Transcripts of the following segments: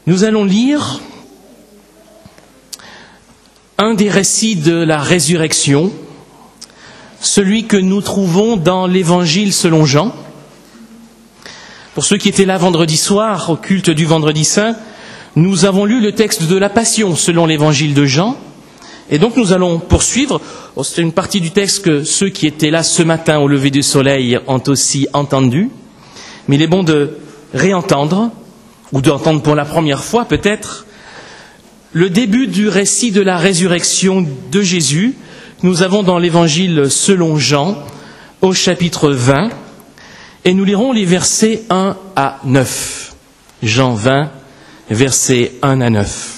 Nous allons lire un des récits de la résurrection, celui que nous trouvons dans l'Évangile selon Jean. Pour ceux qui étaient là vendredi soir, au culte du Vendredi Saint, nous avons lu le texte de la Passion selon l'Évangile de Jean. Et donc nous allons poursuivre. C'est une partie du texte que ceux qui étaient là ce matin au lever du soleil ont aussi entendu. Mais il est bon de réentendre, ou d'entendre pour la première fois peut-être, le début du récit de la résurrection de Jésus. Nous avons dans l'Évangile selon Jean, au chapitre 20, et nous lirons les versets 1 à 9. Jean 20, versets 1 à 9.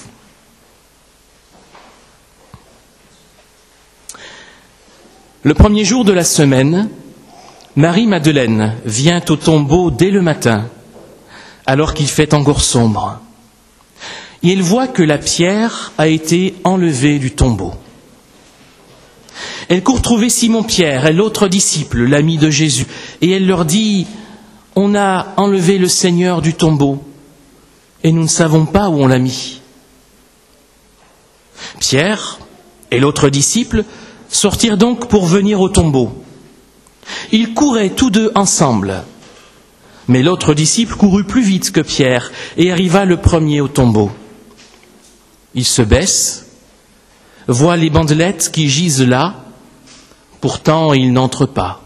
Le premier jour de la semaine, Marie-Madeleine vient au tombeau dès le matin, alors qu'il fait encore sombre. Et elle voit que la pierre a été enlevée du tombeau. Elle court trouver Simon-Pierre et l'autre disciple, l'ami de Jésus, et elle leur dit « On a enlevé le Seigneur du tombeau, et nous ne savons pas où on l'a mis. » Pierre et l'autre disciple sortirent donc pour venir au tombeau. Ils couraient tous deux ensemble. Mais l'autre disciple courut plus vite que Pierre et arriva le premier au tombeau. Il se baisse, voit les bandelettes qui gisent là, pourtant il n'entre pas.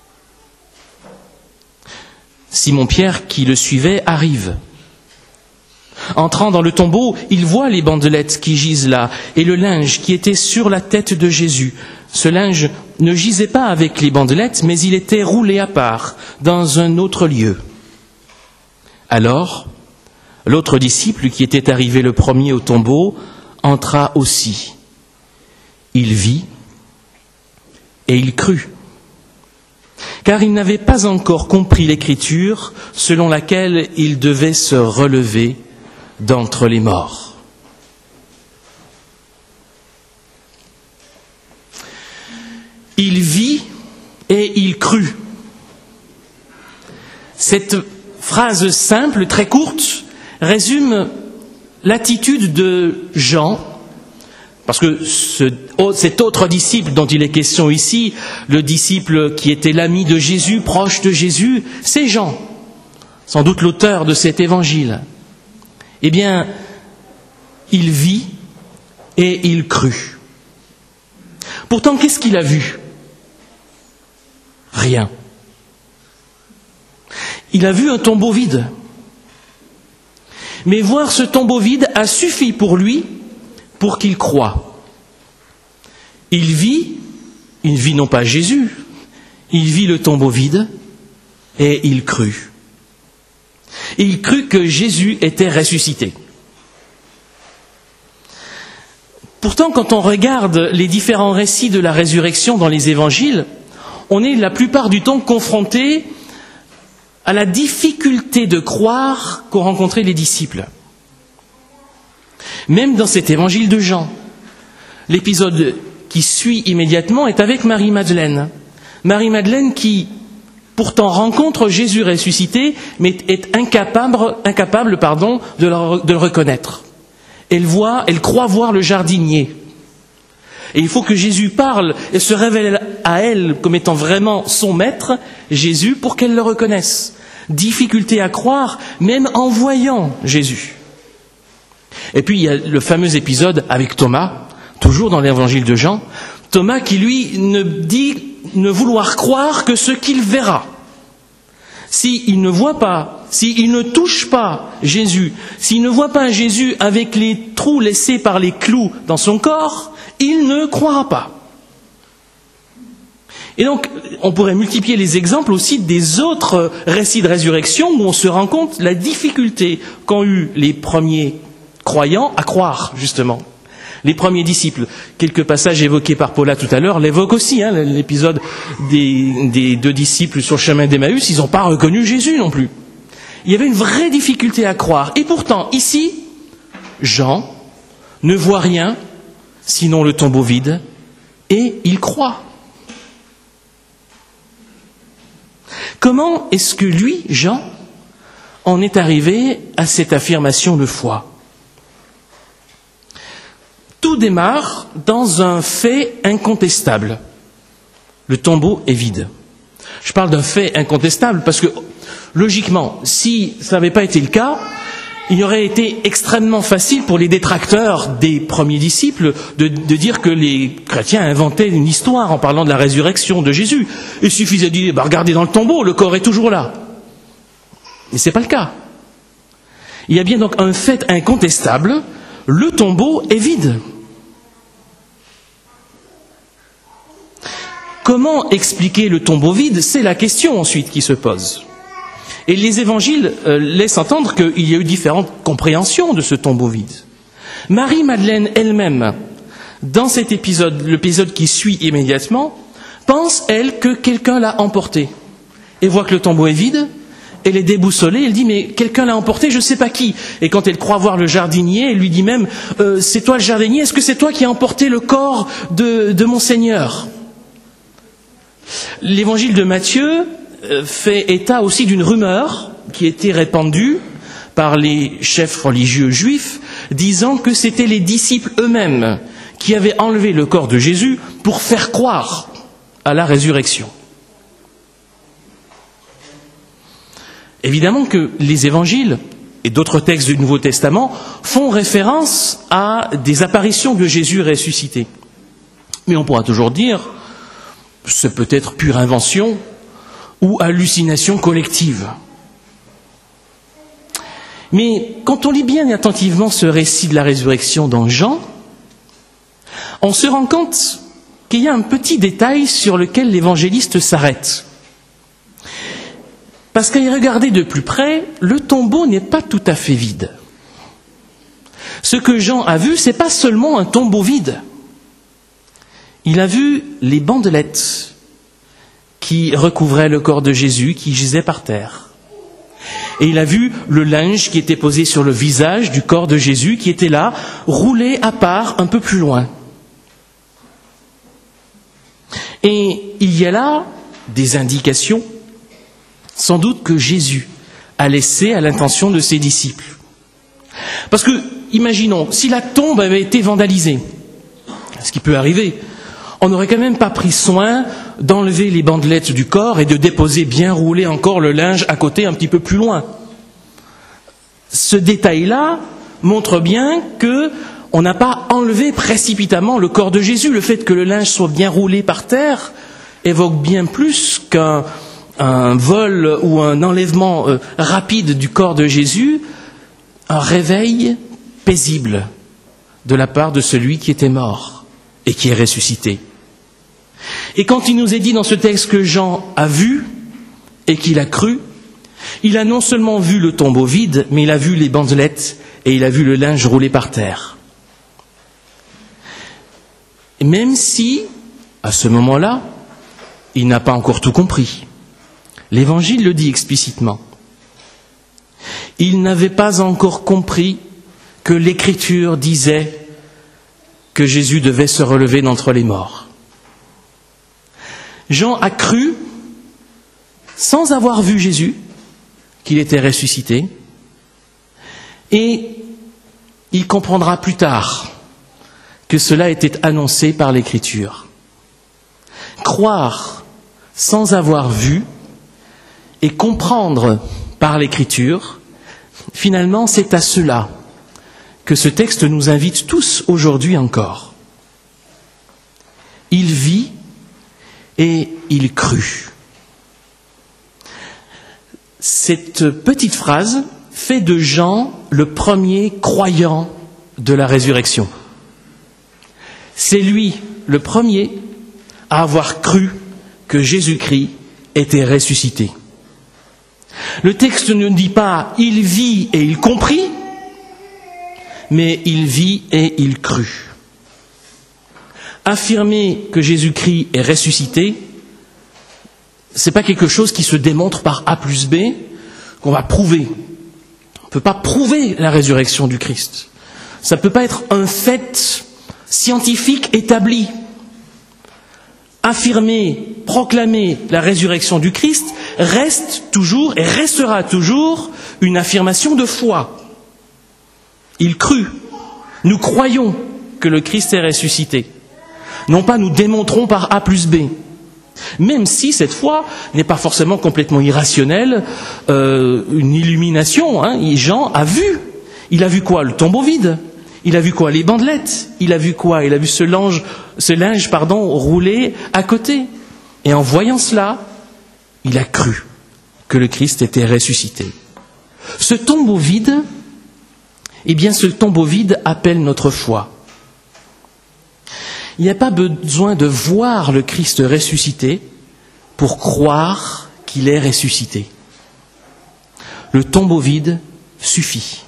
Simon-Pierre, qui le suivait, arrive. Entrant dans le tombeau, il voit les bandelettes qui gisent là et le linge qui était sur la tête de Jésus. Ce linge ne gisait pas avec les bandelettes, mais il était roulé à part, dans un autre lieu. Alors, l'autre disciple qui était arrivé le premier au tombeau entra aussi. Il vit et il crut, car il n'avait pas encore compris l'Écriture selon laquelle il devait se relever d'entre les morts. Il vit et il crut. Cette phrase simple, très courte, résume l'attitude de Jean, parce que cet autre disciple dont il est question ici, le disciple qui était l'ami de Jésus, proche de Jésus, c'est Jean, sans doute l'auteur de cet évangile. Eh bien, il vit et il crut. Pourtant, qu'est-ce qu'il a vu ? Rien. Il a vu un tombeau vide. Mais voir ce tombeau vide a suffi pour lui, pour qu'il croie. Il vit non pas Jésus, il vit le tombeau vide et il crut. Il crut que Jésus était ressuscité. Pourtant, quand on regarde les différents récits de la résurrection dans les évangiles, on est la plupart du temps confronté à la difficulté de croire qu'ont rencontré les disciples. Même dans cet évangile de Jean, l'épisode qui suit immédiatement est avec Marie-Madeleine. Marie-Madeleine qui pourtant rencontre Jésus ressuscité, mais est incapable de le reconnaître. Elle croit voir le jardinier. Et il faut que Jésus parle et se révèle à elle comme étant vraiment son maître, Jésus, pour qu'elle le reconnaisse. Difficulté à croire, même en voyant Jésus. Et puis il y a le fameux épisode avec Thomas, toujours dans l'évangile de Jean. Thomas qui, lui, ne dit ne vouloir croire que ce qu'il verra. S'il ne voit pas, s'il ne touche pas Jésus, s'il ne voit pas Jésus avec les trous laissés par les clous dans son corps, il ne croira pas. Et donc, on pourrait multiplier les exemples aussi des autres récits de résurrection où on se rend compte de la difficulté qu'ont eu les premiers croyants à croire, justement. Les premiers disciples, quelques passages évoqués par Paula tout à l'heure, l'évoquent aussi, l'épisode des deux disciples sur le chemin d'Emmaüs, ils n'ont pas reconnu Jésus non plus. Il y avait une vraie difficulté à croire. Et pourtant, ici, Jean ne voit rien, sinon le tombeau vide, et il croit. Comment est-ce que lui, Jean, en est arrivé à cette affirmation de foi ? Tout démarre dans un fait incontestable. Le tombeau est vide. Je parle d'un fait incontestable parce que, logiquement, si ça n'avait pas été le cas, il aurait été extrêmement facile pour les détracteurs des premiers disciples de dire que les chrétiens inventaient une histoire en parlant de la résurrection de Jésus. Il suffisait de dire, regardez dans le tombeau, le corps est toujours là. Mais ce n'est pas le cas. Il y a bien donc un fait incontestable, le tombeau est vide. Comment expliquer le tombeau vide? C'est la question ensuite qui se pose. Et les évangiles laissent entendre qu'il y a eu différentes compréhensions de ce tombeau vide. Marie-Madeleine elle-même, dans cet épisode, l'épisode qui suit immédiatement, pense, elle, que quelqu'un l'a emporté. Et voit que le tombeau est vide, elle est déboussolée, elle dit, mais quelqu'un l'a emporté, je ne sais pas qui. Et quand elle croit voir le jardinier, elle lui dit même, c'est toi le jardinier, est-ce que c'est toi qui as emporté le corps de mon Seigneur? L'évangile de Matthieu fait état aussi d'une rumeur qui était répandue par les chefs religieux juifs, disant que c'étaient les disciples eux-mêmes qui avaient enlevé le corps de Jésus pour faire croire à la résurrection. Évidemment que les évangiles et d'autres textes du Nouveau Testament font référence à des apparitions de Jésus ressuscité. Mais on pourra toujours dire, c'est peut-être pure invention ou hallucination collective. Mais quand on lit bien et attentivement ce récit de la résurrection dans Jean, on se rend compte qu'il y a un petit détail sur lequel l'évangéliste s'arrête. Parce qu'à y regarder de plus près, le tombeau n'est pas tout à fait vide. Ce que Jean a vu, ce n'est pas seulement un tombeau vide. Il a vu les bandelettes qui recouvraient le corps de Jésus, qui gisait par terre. Et il a vu le linge qui était posé sur le visage du corps de Jésus, qui était là, roulé à part un peu plus loin. Et il y a là des indications, sans doute que Jésus a laissées à l'intention de ses disciples. Parce que, imaginons, si la tombe avait été vandalisée, ce qui peut arriver, on n'aurait quand même pas pris soin d'enlever les bandelettes du corps et de déposer bien roulé encore le linge à côté un petit peu plus loin. Ce détail-là montre bien qu'on n'a pas enlevé précipitamment le corps de Jésus. Le fait que le linge soit bien roulé par terre évoque bien plus qu'un vol ou un enlèvement rapide du corps de Jésus, un réveil paisible de la part de celui qui était mort et qui est ressuscité. Et quand il nous est dit dans ce texte que Jean a vu et qu'il a cru, il a non seulement vu le tombeau vide, mais il a vu les bandelettes et il a vu le linge roulé par terre. Et même si, à ce moment-là, il n'a pas encore tout compris. L'Évangile le dit explicitement. Il n'avait pas encore compris que l'Écriture disait que Jésus devait se relever d'entre les morts. Jean a cru, sans avoir vu Jésus, qu'il était ressuscité, et il comprendra plus tard que cela était annoncé par l'Écriture. Croire sans avoir vu et comprendre par l'Écriture, finalement, c'est à cela que ce texte nous invite tous aujourd'hui encore. Il vit et il crut. Cette petite phrase fait de Jean le premier croyant de la résurrection. C'est lui le premier à avoir cru que Jésus-Christ était ressuscité. Le texte ne dit pas « il vit et il comprit », mais « il vit et il crut ». Affirmer que Jésus-Christ est ressuscité, ce n'est pas quelque chose qui se démontre par A plus B, qu'on va prouver. On ne peut pas prouver la résurrection du Christ. Ça ne peut pas être un fait scientifique établi. Affirmer, proclamer la résurrection du Christ reste toujours et restera toujours une affirmation de foi. Il crut. Nous croyons que le Christ est ressuscité. Non pas nous démontrons par A plus B. Même si cette foi n'est pas forcément complètement irrationnelle, une illumination, Jean a vu. Il a vu quoi? Le tombeau vide. Il a vu quoi? Les bandelettes. Il a vu quoi? Il a vu ce linge roulé à côté. Et en voyant cela, il a cru que le Christ était ressuscité. Ce tombeau vide, ce tombeau vide appelle notre foi. Il n'y a pas besoin de voir le Christ ressuscité pour croire qu'il est ressuscité. Le tombeau vide suffit.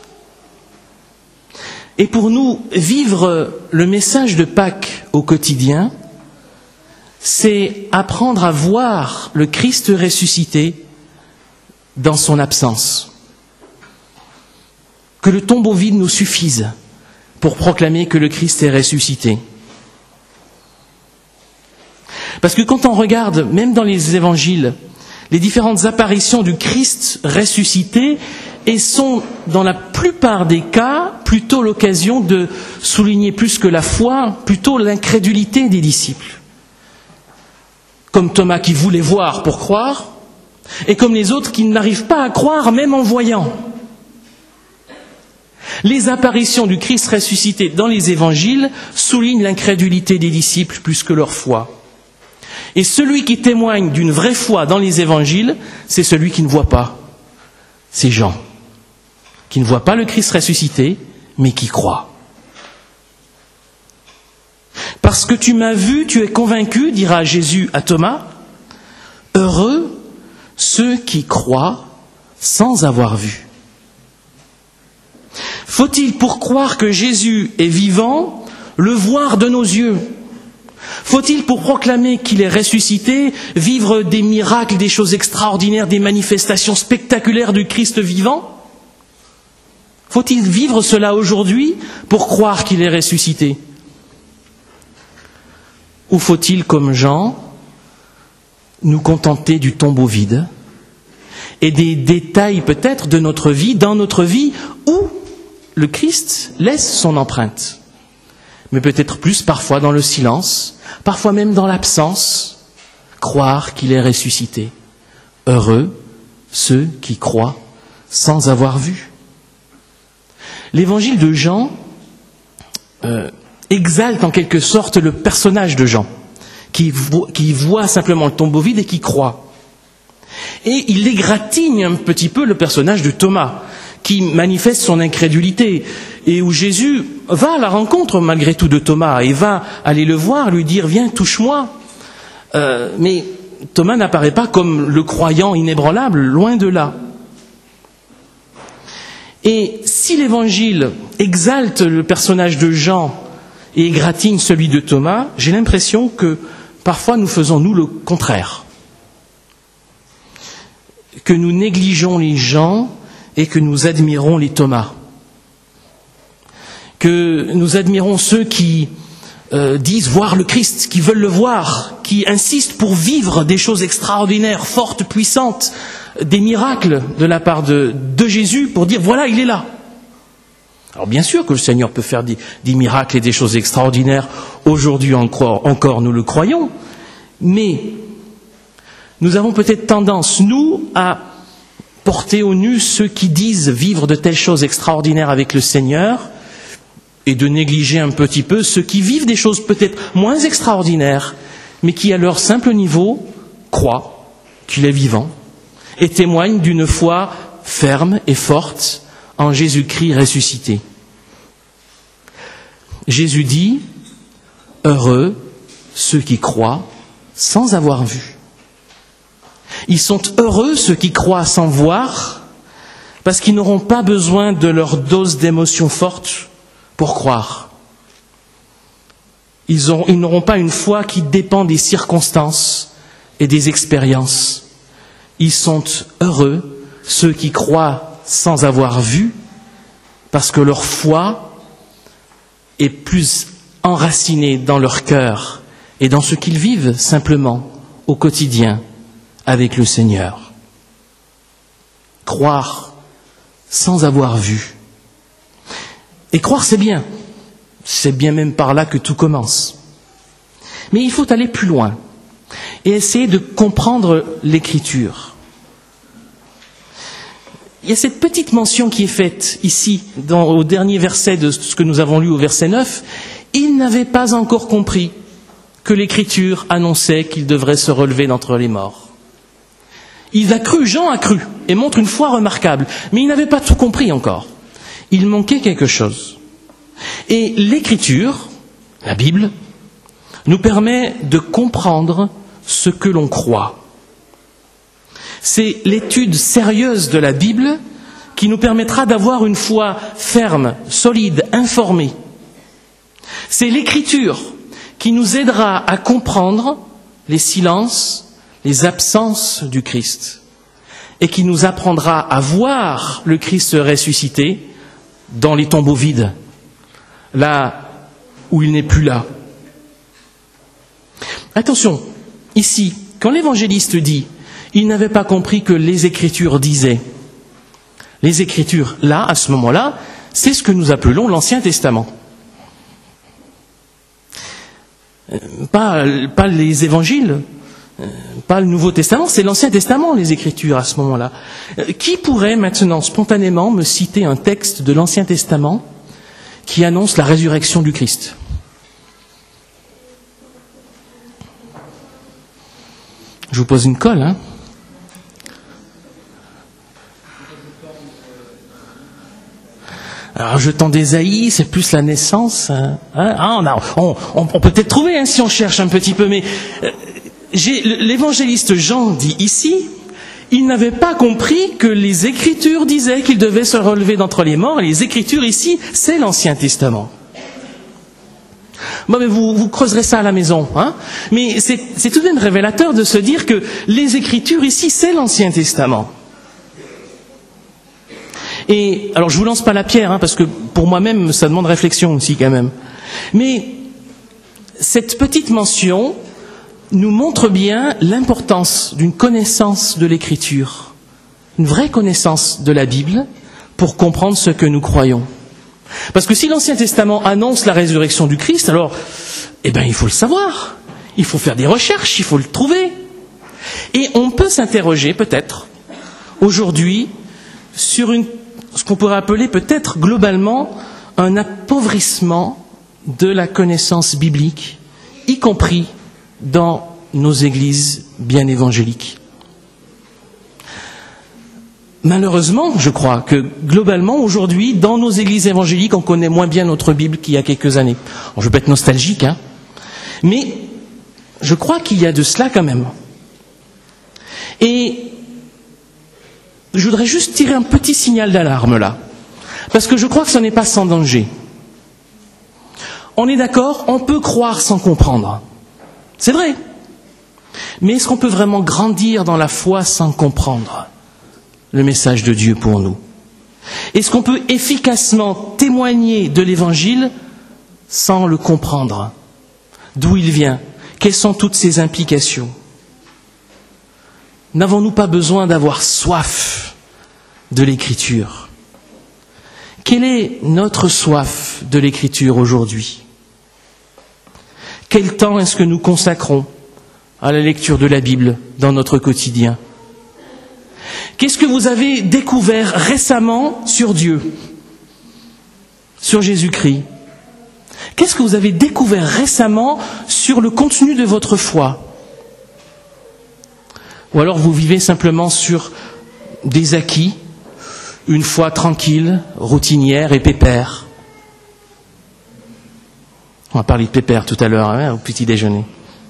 Et pour nous, vivre le message de Pâques au quotidien, c'est apprendre à voir le Christ ressuscité dans son absence. Que le tombeau vide nous suffise pour proclamer que le Christ est ressuscité. Parce que quand on regarde, même dans les évangiles, les différentes apparitions du Christ ressuscité, et sont, dans la plupart des cas, plutôt l'occasion de souligner plus que la foi, plutôt l'incrédulité des disciples. Comme Thomas qui voulait voir pour croire, et comme les autres qui n'arrivent pas à croire même en voyant. Les apparitions du Christ ressuscité dans les évangiles soulignent l'incrédulité des disciples plus que leur foi. Et celui qui témoigne d'une vraie foi dans les évangiles, c'est celui qui ne voit pas. C'est Jean, qui ne voit pas le Christ ressuscité, mais qui croit. Parce que tu m'as vu, tu es convaincu, dira Jésus à Thomas. Heureux ceux qui croient sans avoir vu. Faut-il, pour croire que Jésus est vivant, le voir de nos yeux? Faut-il, pour proclamer qu'il est ressuscité, vivre des miracles, des choses extraordinaires, des manifestations spectaculaires du Christ vivant? Faut-il vivre cela aujourd'hui pour croire qu'il est ressuscité? Ou faut-il, comme Jean, nous contenter du tombeau vide et des détails peut-être de notre vie, dans notre vie, où le Christ laisse son empreinte, mais peut-être plus parfois dans le silence, parfois même dans l'absence, croire qu'il est ressuscité. Heureux ceux qui croient sans avoir vu. L'évangile de Jean exalte en quelque sorte le personnage de Jean, qui voit simplement le tombeau vide et qui croit. Et il égratigne un petit peu le personnage de Thomas, qui manifeste son incrédulité, et où Jésus va à la rencontre malgré tout de Thomas, et va aller le voir, lui dire « Viens, touche-moi ». Mais Thomas n'apparaît pas comme le croyant inébranlable, loin de là. Et si l'Évangile exalte le personnage de Jean et égratigne celui de Thomas, j'ai l'impression que parfois nous faisons, nous, le contraire. Que nous négligeons les gens et que nous admirons les Thomas. Que nous admirons ceux qui disent voir le Christ, qui veulent le voir, qui insistent pour vivre des choses extraordinaires, fortes, puissantes, des miracles de la part de Jésus pour dire voilà, il est là. Alors bien sûr que le Seigneur peut faire des miracles et des choses extraordinaires, aujourd'hui encore nous le croyons, mais nous avons peut-être tendance, nous, à porter au nu ceux qui disent vivre de telles choses extraordinaires avec le Seigneur, et de négliger un petit peu ceux qui vivent des choses peut-être moins extraordinaires, mais qui à leur simple niveau croient qu'il est vivant, et témoignent d'une foi ferme et forte en Jésus-Christ ressuscité. Jésus dit « Heureux ceux qui croient sans avoir vu ». Ils sont heureux ceux qui croient sans voir, parce qu'ils n'auront pas besoin de leur dose d'émotions fortes pour croire. Ils n'auront pas une foi qui dépend des circonstances et des expériences. Ils sont heureux ceux qui croient sans avoir vu, parce que leur foi est plus enracinée dans leur cœur et dans ce qu'ils vivent simplement au quotidien avec le Seigneur. Croire sans avoir vu. Et croire, c'est bien. C'est bien même par là que tout commence. Mais il faut aller plus loin et essayer de comprendre l'Écriture. Il y a cette petite mention qui est faite ici, au dernier verset de ce que nous avons lu au verset 9. Il n'avait pas encore compris que l'Écriture annonçait qu'il devrait se relever d'entre les morts. Il a cru, Jean a cru, et montre une foi remarquable, mais il n'avait pas tout compris encore. Il manquait quelque chose. Et l'Écriture, la Bible, nous permet de comprendre ce que l'on croit. C'est l'étude sérieuse de la Bible qui nous permettra d'avoir une foi ferme, solide, informée. C'est l'Écriture qui nous aidera à comprendre les silences, les absences du Christ, et qui nous apprendra à voir le Christ ressuscité dans les tombeaux vides, là où il n'est plus là. Attention, ici, quand l'évangéliste dit « il n'avait pas compris que les Écritures disaient », les Écritures, là, à ce moment-là, c'est ce que nous appelons l'Ancien Testament. Pas les évangiles, pas le Nouveau Testament, c'est l'Ancien Testament, les Écritures, à ce moment-là. Qui pourrait maintenant, spontanément, me citer un texte de l'Ancien Testament qui annonce la résurrection du Christ ? Je vous pose une colle, hein ? Alors, jetant d'Ésaïe, c'est plus la naissance. On peut peut-être trouver, hein, si on cherche un petit peu, mais l'évangéliste Jean dit ici, il n'avait pas compris que les Écritures disaient qu'il devait se relever d'entre les morts, et les Écritures ici, c'est l'Ancien Testament. Bon, mais vous creuserez ça à la maison, hein. Mais c'est tout de même révélateur de se dire que les Écritures ici, c'est l'Ancien Testament. Et alors, je vous lance pas la pierre, hein, parce que pour moi-même, ça demande réflexion aussi quand même. Mais cette petite mention nous montre bien l'importance d'une connaissance de l'Écriture, une vraie connaissance de la Bible pour comprendre ce que nous croyons. Parce que si l'Ancien Testament annonce la résurrection du Christ, alors, il faut le savoir, il faut faire des recherches, il faut le trouver. Et on peut s'interroger peut-être aujourd'hui sur ce qu'on pourrait appeler peut-être globalement un appauvrissement de la connaissance biblique, y compris dans nos églises bien évangéliques. Malheureusement, je crois que globalement aujourd'hui, dans nos églises évangéliques, on connaît moins bien notre Bible qu'il y a quelques années. Alors, je ne veux pas être nostalgique, hein, mais je crois qu'il y a de cela quand même. Et je voudrais juste tirer un petit signal d'alarme là, parce que je crois que ce n'est pas sans danger. On est d'accord, on peut croire sans comprendre. C'est vrai. Mais est-ce qu'on peut vraiment grandir dans la foi sans comprendre le message de Dieu pour nous ? Est-ce qu'on peut efficacement témoigner de l'Évangile sans le comprendre ? D'où il vient ? Quelles sont toutes ses implications ? N'avons-nous pas besoin d'avoir soif de l'Écriture ? Quelle est notre soif de l'Écriture aujourd'hui ? Quel temps est-ce que nous consacrons à la lecture de la Bible dans notre quotidien ? Qu'est-ce que vous avez découvert récemment sur Dieu, sur Jésus-Christ ? Qu'est-ce que vous avez découvert récemment sur le contenu de votre foi ? Ou alors vous vivez simplement sur des acquis, une foi tranquille, routinière et pépère. On va parler de pépère tout à l'heure, hein, au petit déjeuner.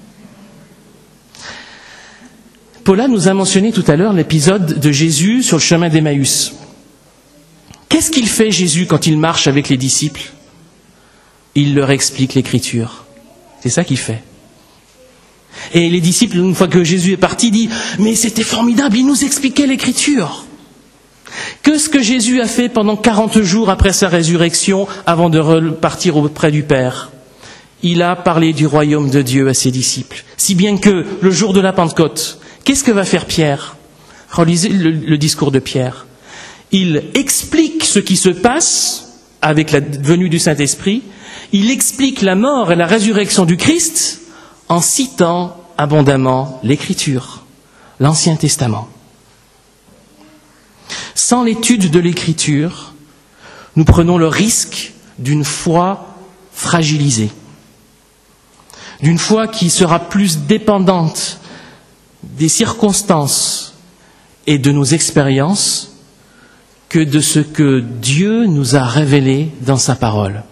Paula nous a mentionné tout à l'heure l'épisode de Jésus sur le chemin d'Emmaüs. Qu'est-ce qu'il fait Jésus quand il marche avec les disciples ? Il leur explique l'Écriture. C'est ça qu'il fait. Et les disciples, une fois que Jésus est parti, disent « Mais c'était formidable, il nous expliquait l'Écriture !» Qu'est-ce que Jésus a fait pendant 40 jours après sa résurrection, avant de repartir auprès du Père ? Il a parlé du royaume de Dieu à ses disciples. Si bien que, le jour de la Pentecôte, qu'est-ce que va faire Pierre ? Relisez le discours de Pierre. Il explique ce qui se passe avec la venue du Saint-Esprit, il explique la mort et la résurrection du Christ en citant abondamment l'Écriture, l'Ancien Testament. Sans l'étude de l'Écriture, nous prenons le risque d'une foi fragilisée, d'une foi qui sera plus dépendante des circonstances et de nos expériences que de ce que Dieu nous a révélé dans sa parole.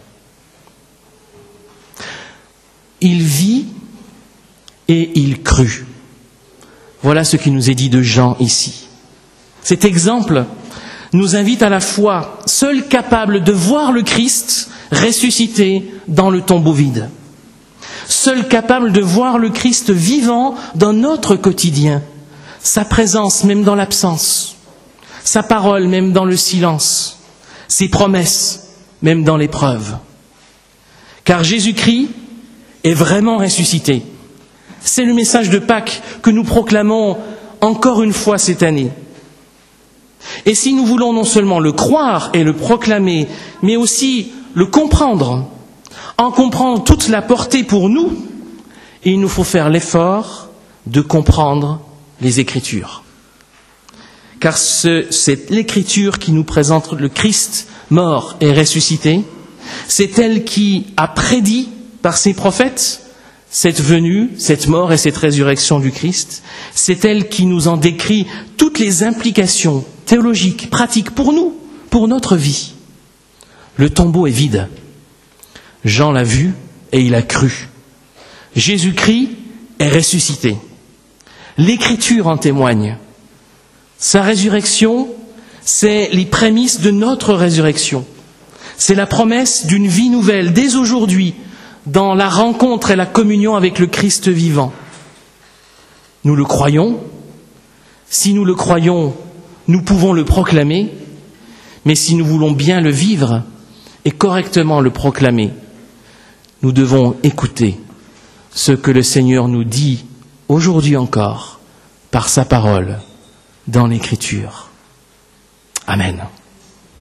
Il vit et il crut. Voilà ce qui nous est dit de Jean ici. Cet exemple nous invite à la foi, seul capable de voir le Christ ressuscité dans le tombeau vide, seul capable de voir le Christ vivant dans notre quotidien, sa présence même dans l'absence, sa parole même dans le silence, ses promesses même dans l'épreuve. Car Jésus-Christ est vraiment ressuscité. C'est le message de Pâques que nous proclamons encore une fois cette année. Et si nous voulons non seulement le croire et le proclamer, mais aussi le comprendre, en comprendre toute la portée pour nous, il nous faut faire l'effort de comprendre les Écritures. Car c'est l'Écriture qui nous présente le Christ mort et ressuscité. C'est elle qui a prédit par ses prophètes cette venue, cette mort et cette résurrection du Christ. C'est elle qui nous en décrit toutes les implications théologiques, pratiques pour nous, pour notre vie. Le tombeau est vide. Jean l'a vu et il a cru. Jésus-Christ est ressuscité. L'Écriture en témoigne. Sa résurrection, c'est les prémices de notre résurrection. C'est la promesse d'une vie nouvelle dès aujourd'hui, dans la rencontre et la communion avec le Christ vivant. Nous le croyons. Si nous le croyons, nous pouvons le proclamer. Mais si nous voulons bien le vivre et correctement le proclamer, nous devons écouter ce que le Seigneur nous dit aujourd'hui encore par sa parole dans l'Écriture. Amen.